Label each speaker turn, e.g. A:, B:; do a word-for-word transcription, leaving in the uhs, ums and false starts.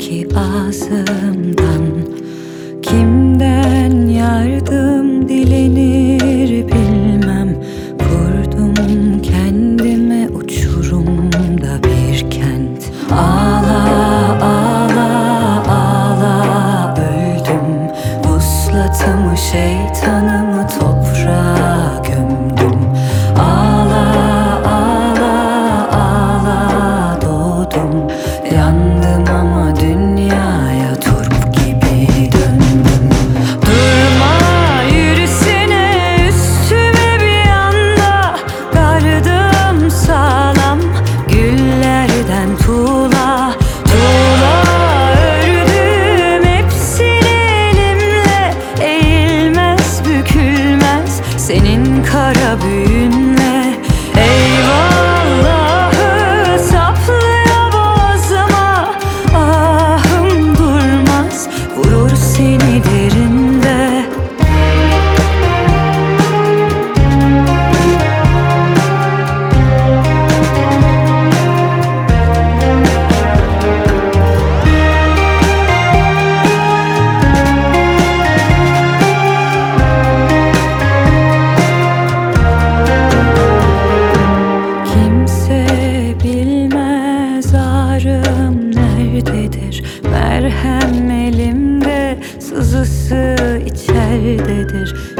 A: ki ağzımdan. Kimden yardım dilenir bilmem. Kurdum kendime uçurumda bir kent. Ağla ağla ağla öldüm. Vuslatımı şeytanımı toprağa gömdüm. Ağla ağla ağla doğdum. Yandım ama dünyaya turp gibi döndüm. Durma yürüsene üstüme bir anda. Gardım sağlam güllerden tuğla. Tuğla ördüm hepsini elimle. Eğilmez bükülmez senin kara büyünle. Eyvallahı saplıyor boğazıma. Ahım durmaz vurur seni derinde. Kimse bilmez ağrım nerededir. Merhem elimde, sızısı içerdedir.